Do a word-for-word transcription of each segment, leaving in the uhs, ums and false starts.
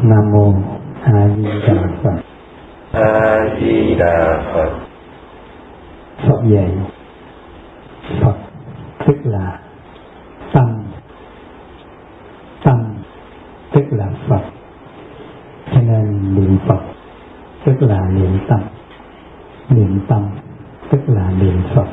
Nam mô A Di Đà Phật. A Di Đà Phật. Phật dạy, Phật tức là tâm, tâm tức là Phật, cho nên niệm Phật tức là niệm tâm, niệm tâm tức là niệm Phật.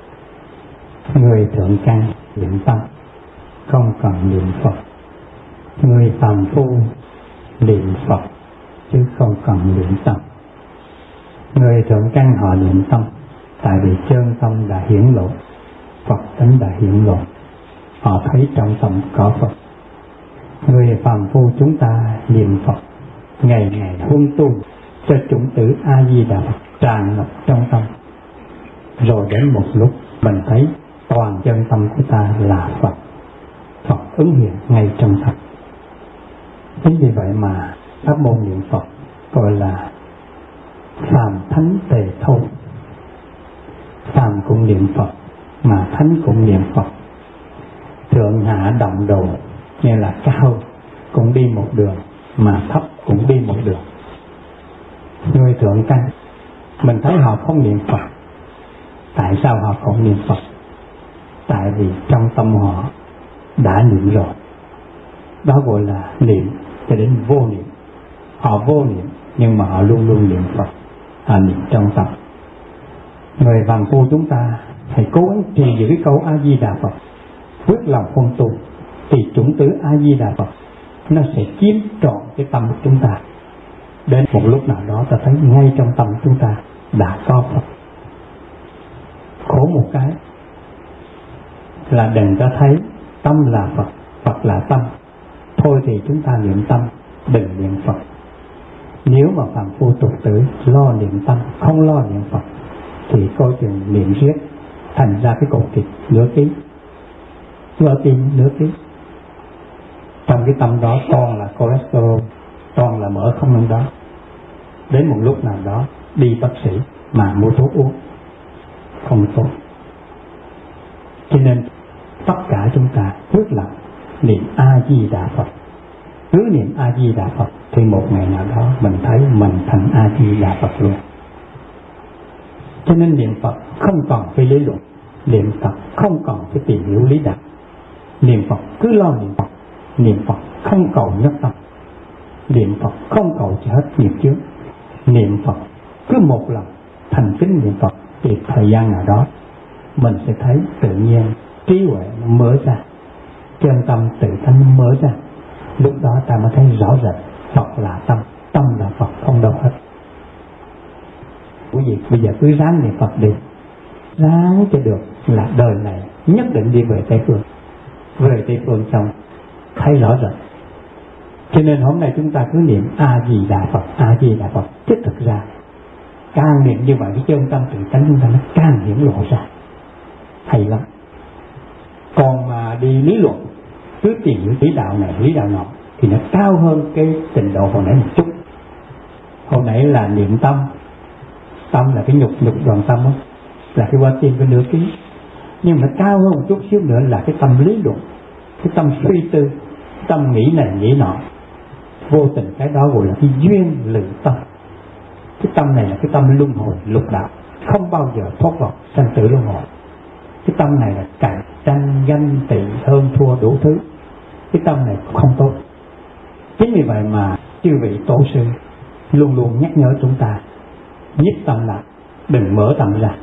Người thượng căn niệm tâm, không cần niệm Phật. Người phàm phu niệm Phật chứ không cần niệm tâm. Người thượng căn họ niệm tâm, tại vì chân tâm đã hiển lộ, Phật tánh đã hiển lộ, họ thấy trong tâm có Phật. Người phàm phu chúng ta niệm Phật, ngày ngày huân tu cho chủng tử A Di Đà Phật tràn ngập trong tâm, rồi đến một lúc mình thấy toàn chân tâm của ta là Phật, Phật ứng hiện ngay trong tâm. Chính vì vậy mà pháp môn niệm Phật gọi là phàm thánh tề thâu. Phàm cũng niệm Phật mà thánh cũng niệm Phật. Thượng hạ đồng đồ, nghe là cao cũng đi một đường mà thấp cũng đi một đường. Người thượng căn mình thấy họ không niệm Phật. Tại sao họ không niệm Phật? Tại vì trong tâm họ đã niệm rồi. Đó gọi là niệm cho đến vô niệm. Họ vô niệm nhưng mà họ luôn luôn niệm Phật, họ niệm trong tâm. Người phàm phu chúng ta hãy cố gắng trì giữ cái câu A Di Đà Phật, quyết lòng huân tu, thì chủng tử A Di Đà Phật nó sẽ chiếm trọn cái tâm của chúng ta. Đến một lúc nào đó ta thấy ngay trong tâm chúng ta đã có Phật. Khổ một cái là đừng có thấy tâm là Phật, Phật là tâm. Thôi thì chúng ta niệm tâm, đừng niệm Phật. Nếu mà phàm phu tục tử lo niệm tâm, không lo niệm Phật, thì coi chừng niệm riết, thành ra cái cột thịt nửa ký, cơ tim nửa ký. Trong cái tâm đó toàn là cholesterol, toàn là mỡ không nông đó. Đến một lúc nào đó đi bác sĩ mà mua thuốc uống, không tốt. Cho nên tất cả chúng ta quyết lòng niệm A Di Đà Phật. Cứ niệm A Di Đà Phật thì một ngày nào đó mình thấy mình thành A Di Đà Phật luôn. Cho nên niệm Phật không cần phải lý luận, niệm Phật không cần phải tìm hiểu lý đạo. Niệm Phật cứ lo niệm Phật, niệm Phật không cầu nhất tâm, niệm Phật không cầu cho hết nghiệp chướng. Niệm Phật cứ một lần thành kính niệm Phật thì thời gian nào đó mình sẽ thấy tự nhiên trí huệ nó mở ra, chân tâm tự tánh mở ra. Lúc đó ta mới thấy rõ rệt Phật là tâm, tâm là Phật, không đâu hết. Quý vị bây giờ cứ ráng niệm Phật đi, ráng cho được là đời này nhất định đi về Tây Phương. Về Tây Phương xong thấy rõ rệt. Cho nên hôm nay chúng ta cứ niệm A Di Đà Phật, A Di Đà Phật. Chứ thực ra càng niệm như vậy cái chân tâm tự tánh chúng ta nó càng hiển lộ ra, hay lắm. Còn mà đi lý luận, cứ tìm hiểu lý đạo này lý đạo nọ thì nó cao hơn cái trình độ hồi nãy một chút. Hồi nãy là niệm tâm, tâm là cái nhục nhục đoàn tâm đó, là cái qua tim cái nửa ký. Nhưng mà cao hơn một chút xíu nữa là cái tâm lý luận, cái tâm suy tư, tâm nghĩ này nghĩ nọ. Vô tình cái đó gọi là cái duyên lự tâm. Cái tâm này là cái tâm luân hồi lục đạo, không bao giờ thoát vào sanh tử luân hồi. Cái tâm này là cạnh tranh ganh tị hơn thua đủ thứ. Cái tâm này không tốt. Chính vì vậy mà chư vị tổ sư luôn luôn nhắc nhở chúng ta nhiếp tâm lại, đừng mở tâm ra.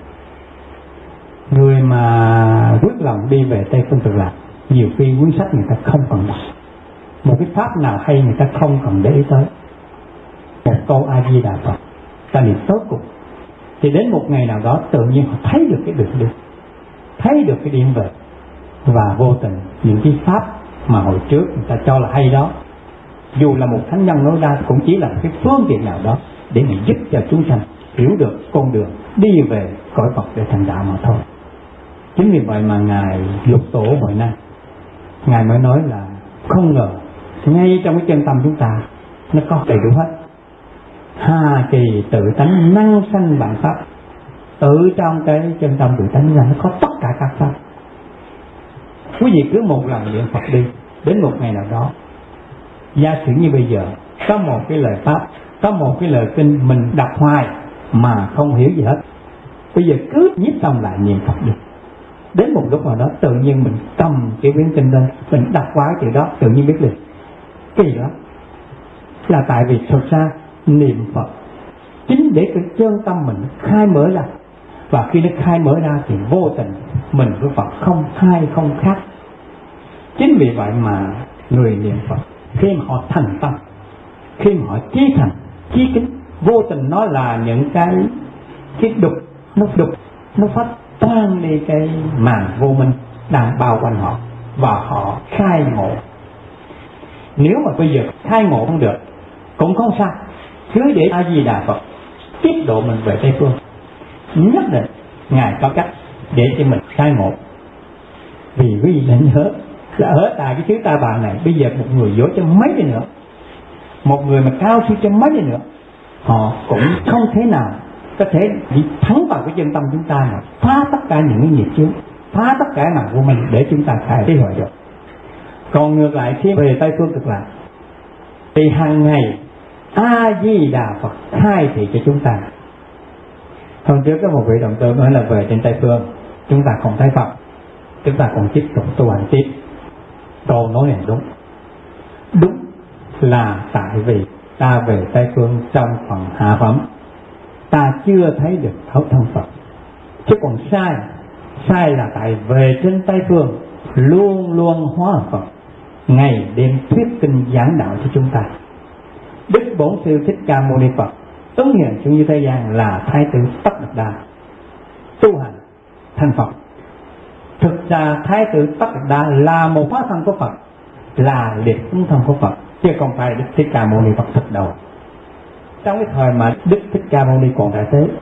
Người mà quyết lòng đi về Tây Phương Cực Lạc, nhiều khi cuốn sách người ta không cần đọc, một cái pháp nào hay người ta không cần để ý tới. Một câu A Di Đà Phật ta niệm tốt cùng, thì đến một ngày nào đó tự nhiên họ thấy được cái đường đi, thấy được cái điểm về. Và vô tình những cái pháp mà hồi trước người ta cho là hay đó, dù là một thánh nhân nói ra cũng chỉ là một cái phương tiện nào đó để mà giúp cho chúng sanh hiểu được con đường đi về cõi Phật để thành đạo mà thôi. Chính vì vậy mà Ngài Lục Tổ Huệ Năng, Ngài mới nói là không ngờ ngay trong cái chân tâm chúng ta nó có đầy đủ hết. Hà kỳ tự tánh năng sanh vạn pháp. Tự trong cái chân tâm tự tánh ra nó có tất cả các pháp. Quý vị cứ một lần niệm Phật đi, đến một ngày nào đó, giả sử như bây giờ có một cái lời pháp, có một cái lời kinh mình đọc hoài mà không hiểu gì hết. Bây giờ cứ nhiếp tâm lại niệm Phật được. Đến một lúc nào đó tự nhiên mình cầm cái quyển kinh lên, mình đọc qua cái chữ đó tự nhiên biết liền. Kỳ lắm. Là tại vì thực ra niệm Phật chính để cái chân tâm mình khai mở ra, và khi nó khai mở ra thì vô tình mình với Phật không hai không khác. Chính vì vậy mà người niệm Phật khi mà họ thành tâm, khi mà họ chí thành, chí kính, vô tình nó là những cái cái đục, nó đục, nó phát tan đi cái màn vô minh đang bao quanh họ, và họ khai ngộ. Nếu mà bây giờ khai ngộ không được cũng không sao, cứ để A Di Đà Phật tiếp độ mình về Tây Phương. Nhất định Ngài có cách để cho mình khai ngộ. Vì quý vị nên nhớ là ở tại cái xứ Ta Bà này bây giờ một người dỗ cho mấy đi nữa, một người mà cao siêu cho mấy đi nữa, họ cũng không thế nào có thể bị thắng vào cái chân tâm chúng ta mà phá tất cả những cái nghiệp chướng, phá tất cả màn vô minh để chúng ta khai trí huệ được. Còn ngược lại khi về Tây Phương Cực Lạc thì hàng ngày A Di Đà Phật khai thị cho chúng ta. Hôm trước có một vị đồng tử nói là về trên Tây Phương chúng ta không thấy Phật, chúng ta còn tiếp tục tu hành tiếp. Câu nói này đúng. Đúng là tại vì ta về Tây Phương trong phần hạ phẩm ta chưa thấy được thấu thân Phật. Chứ còn sai, sai là tại về trên Tây Phương luôn luôn hóa Phật, ngày đêm thuyết kinh giảng đạo cho chúng ta. Đức Bổn Sư Thích Ca Mâu Ni Phật ứng hiện xuống như thế gian là Thái tử Tất Đạt Đa, tu hành thành Phật. Thực ra Thái tử Tất Đạt Đa là một hóa thân của Phật, là liệt ứng thân của Phật, chứ không phải Đức Thích Ca Mâu Ni Phật thực đầu. Trong cái thời mà Đức Thích Ca Mâu Ni còn tại thế,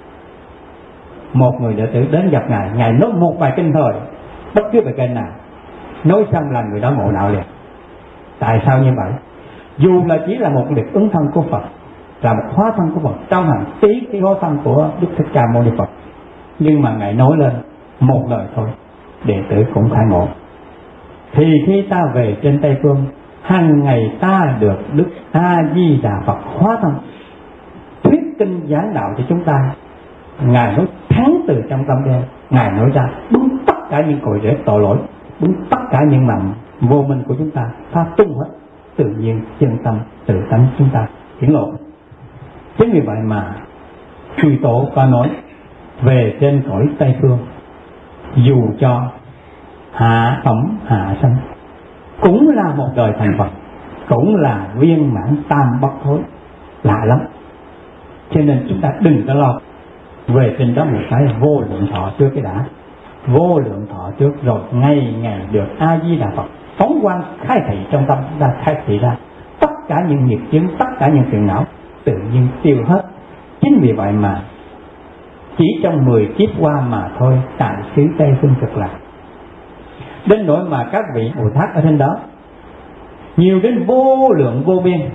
một người đệ tử đến gặp Ngài, Ngài nói một bài kinh thôi, bất cứ bài kinh nào, nói xong là người đó ngộ đạo liền. Tại sao như vậy? Dù là chỉ là một liệt ứng thân của Phật, là một hóa thân của Phật trong hàng tí cái hóa thân của Đức Thích Ca Mâu Ni Phật, nhưng mà Ngài nói lên một lời thôi, đệ tử cũng khai ngộ. Thì khi ta về trên Tây Phương, hàng ngày ta được Đức A Di Đà Phật hóa thân thuyết kinh giảng đạo cho chúng ta. Ngài nói thắng từ trong tâm đen, Ngài nói ra đúng tất cả những cội rễ tội lỗi, đúng tất cả những mầm vô minh của chúng ta, phá tung hết, tự nhiên chân tâm tự tánh chúng ta hiển lộ. Chính vì vậy mà chư tổ có nói về trên cõi Tây Phương, dù cho hạ phẩm hạ sanh cũng là một đời thành Phật, cũng là viên mãn tam bất thối, lạ lắm. Cho nên chúng ta đừng có lo. Về trên đó một cái vô lượng thọ trước cái đã, vô lượng thọ trước rồi ngày ngày được A Di Đà Phật phóng quang khai thị trong tâm chúng ta, khai thị ra tất cả những nghiệp chướng, tất cả những phiền não tự nhiên tiêu hết. Chính vì vậy mà chỉ trong mười kiếp qua mà thôi, tại xứ Tây Phương Cực Lạc, đến nỗi mà các vị Bồ Tát ở trên đó nhiều đến vô lượng vô biên.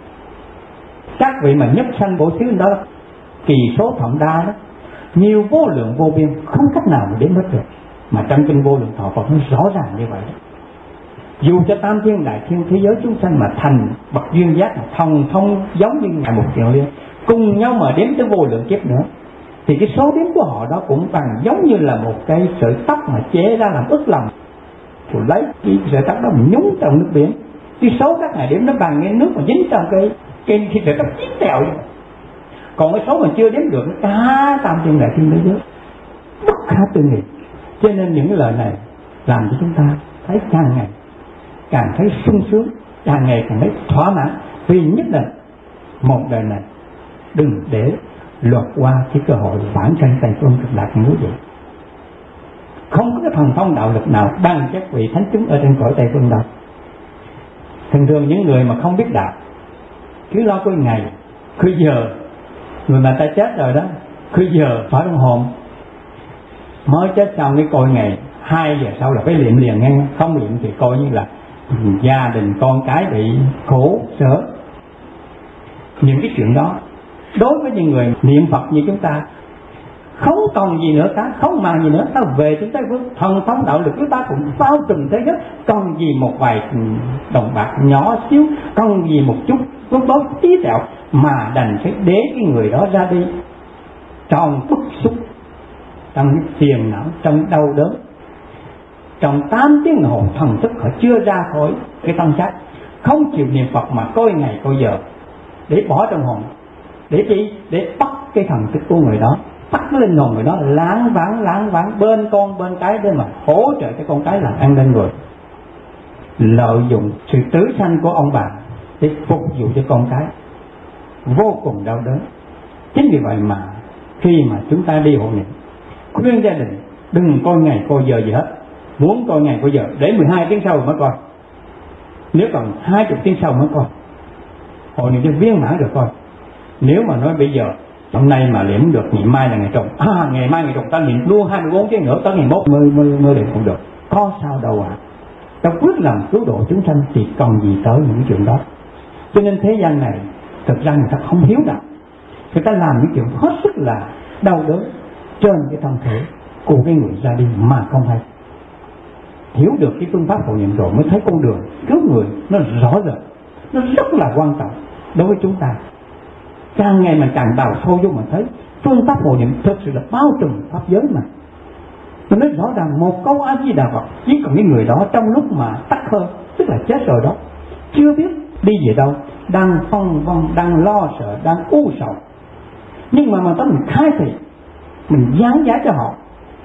Các vị mà nhất sanh bổ xứ đó, kỳ số thậm đa đó, nhiều vô lượng vô biên, không cách nào mà đến hết được. Mà trong kinh Vô Lượng Thọ Phật nó rõ ràng như vậy. Dù cho tam thiên đại thiên thế giới chúng sanh mà thành bậc duyên giác, thông thông giống như Ngài Một Kiền Liên, cùng nhau mà đếm tới vô lượng kiếp nữa, thì cái số đếm của họ đó cũng bằng giống như là một cái sợi tóc mà chế ra làm ức lòng, rồi lấy cái sợi tóc đó mình nhúng trong nước biển. Cái số các ngài đếm nó bằng cái nước mà dính trong cái cái cái sợi tóc chín tèo vậy. Còn cái số mà chưa đếm được nó cả tam thiên đại thiên thế giới, bất khả tư nghị. Cho nên những cái lời này làm cho chúng ta thấy càng ngày càng thấy sung sướng, càng ngày càng thấy thỏa mãn. Vì nhất định một đời này đừng để lọt qua cái cơ hội vãng sanh Tây Phương Cực Lạc như vậy. Không có cái thần thông đạo lực nào bằng các vị thánh chúng ở trên cõi Tây Phương đâu. Thường thường những người mà không biết đạo cứ lo coi ngày cứ giờ, người mà ta chết rồi đó, cứ giờ phải đồng hồn mới chết xong cái coi ngày, hai giờ sau là phải liệm liền nghe, không liệm thì coi như là gia đình con cái bị khổ sở. Những cái chuyện đó đối với những người niệm Phật như chúng ta không còn gì nữa cả, không màng gì nữa, ta về trên Tây Phương, thần thông đạo lực của ta cũng bao trùm thế giới, còn gì một vài đồng bạc nhỏ xíu, còn gì một chút vốn bối tí tẹo mà đành phải để cái người đó ra đi trong bức xúc, trong phiền não, trong đau đớn, trong tám tiếng hồ thần thức họ chưa ra khỏi cái tâm xác, không chịu niệm Phật mà coi ngày coi giờ để bỏ trong hồn, để chi? Để bắt cái thần thức của người đó, bắt cái linh hồn người đó láng váng láng váng bên con bên cái để mà hỗ trợ cho con cái làm ăn lên người, lợi dụng sự tứ sanh của ông bà để phục vụ cho con cái, vô cùng đau đớn. Chính vì vậy mà khi mà chúng ta đi hộ niệm, khuyên gia đình đừng coi ngày coi giờ gì hết, muốn coi ngày coi giờ để mười hai tiếng sau mới coi, nếu còn hai mươi tiếng sau mới coi, hộ niệm cho viên mãn được coi. Nếu mà nói bây giờ hôm nay mà niệm được, ngày mai là ngày trùng, à ngày mai ngày trùng ta niệm luôn hai mươi bốn tiếng nữa, tới ngày mốt mới mới mới niệm cũng được, có sao đâu ạ. À. Ta quyết làm cứu độ chúng sanh thì còn gì tới những chuyện đó. Cho nên thế gian này thực ra người ta không hiếu đạo, người ta làm những chuyện hết sức là đau đớn trên cái thân thể của cái người ra đi mà không hay. Hiểu được cái phương pháp hộ niệm rồi mới thấy con đường cứu người nó rõ rệt, nó rất là quan trọng đối với chúng ta. Càng ngày mình càng đào sâu vô mình thấy phương pháp hộ niệm thực sự là bao trùm pháp giới mà. Tôi nói rõ ràng một câu A Di Đà Phật chỉ còn những người đó trong lúc mà tắt hơi, tức là chết rồi đó, chưa biết đi về đâu, đang phân vân, đang lo sợ, đang u sầu. Nhưng mà mà tới mình khai thị, mình giáng giá cho họ.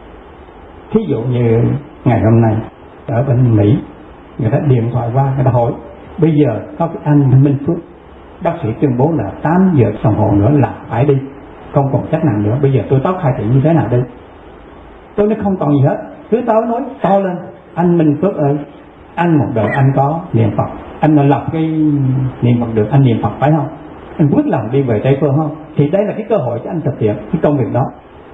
Thí dụ như ngày hôm nay ở bên Mỹ, người ta điện thoại qua, người ta hỏi bây giờ có cái anh Minh Phước, bác sĩ tuyên bố là tám giờ đồng hồ nữa là phải đi, không còn chất nào nữa, bây giờ tôi tóc khai thị như thế nào đây? Tôi nói không còn gì hết, cứ tao nói to lên, anh Minh Phước ơi, anh một đời anh có niệm Phật, anh đã lập cái niệm Phật được, anh niệm Phật phải không? Anh quyết lòng đi về Tây Phương không? Thì đây là cái cơ hội cho anh thực hiện cái công việc đó.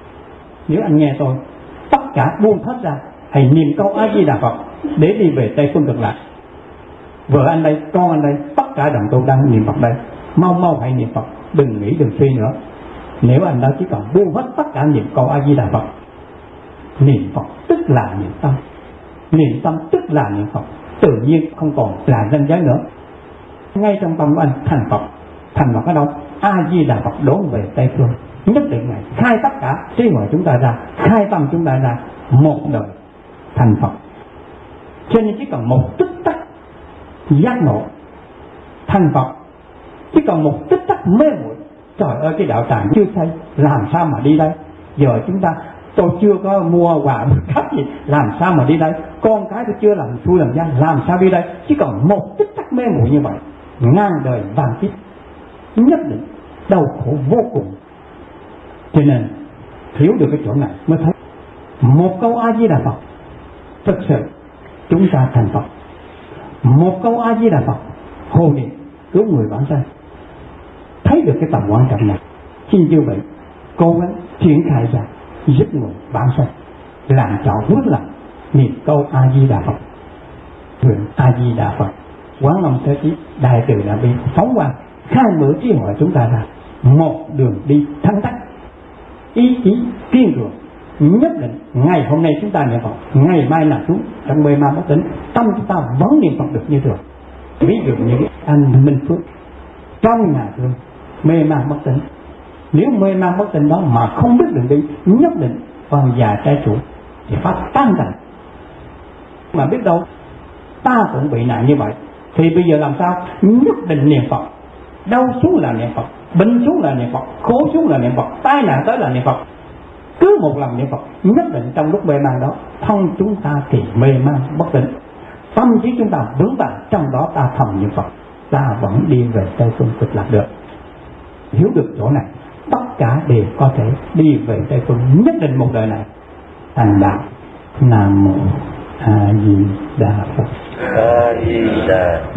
Nếu anh nghe tôi, tất cả buông hết ra, hãy niệm câu A Di Đà Phật để đi về Tây Phương cực lạc. Vợ anh đây, con anh đây, tất cả đồng tu đang niệm Phật đây, mau mau hãy niệm Phật, đừng nghĩ đừng suy nữa. Nếu anh đó chỉ cần buông hết tất cả niệm câu A Di Đà Phật, niệm Phật tức là niệm tâm, niệm tâm tức là niệm Phật, tự nhiên không còn là danh giới nữa. Ngay trong tâm của anh thành Phật, thành Phật ở đâu? A Di Đà Phật đón về Tây Phương, nhất định này khai tất cả trí huệ chúng ta ra, khai tâm chúng ta ra, một đời thành Phật. Cho nên chỉ cần một tích tắc giác ngộ thành Phật, chỉ còn một tích tắc mê muội, trời ơi cái đạo tràng chưa xây, làm sao mà đi đây? Giờ chúng ta, tôi chưa có mua quà cấp gì, làm sao mà đi đây? Con cái tôi chưa làm xui làm gian, làm sao đi đây? Chỉ còn một tích tắc mê muội như vậy, ngàn đời vàng kiếp nhất định đau khổ vô cùng. Cho nên hiểu được cái chỗ này mới thấy một câu A Di Đà Phật thực sự chúng ta thành Phật. Một câu A Di Đà Phật hộ niệm cứu người bản thân. Thấy được cái tầm quan trọng này, xin như vậy cố gắng triển khai ra giúp người bản thân, làm cho quyết lòng niệm câu A Di Đà Phật, nguyện A Di Đà Phật, Quán Long Thế Chí Đại Từ Đại Bi phóng quang khai mở trí huệ chúng ta ra một đường đi thắng tắc, ý chí kiên cường nhất định. Ngày hôm nay chúng ta niệm Phật, ngày mai là xuống trong mê man bất tỉnh, tâm chúng ta vẫn niệm Phật được như thường. Ví dụ như anh Minh Phước trong nhà thương mê man bất tỉnh, nếu mê man bất tỉnh đó mà không biết đường đi, nhất định vào già trai chủ thì phát tan thành. Mà biết đâu ta cũng bị nạn như vậy, thì bây giờ làm sao? Nhất định niệm Phật, đau xuống là niệm Phật, bệnh xuống là niệm Phật, khổ xuống là niệm Phật, tai nạn tới là niệm Phật. Cứ một lần niệm Phật, nhất định trong lúc mê man đó, thân chúng ta thì mê man bất tỉnh, tâm trí chúng ta vững vàng, trong đó ta thầm niệm Phật, ta vẫn đi về Tây Phương cực lạc được. Hiểu được chỗ này, tất cả đều có thể đi về Tây Phương, nhất định một đời này thành đạo. Nam mô A Di Đà Phật. A Di Đà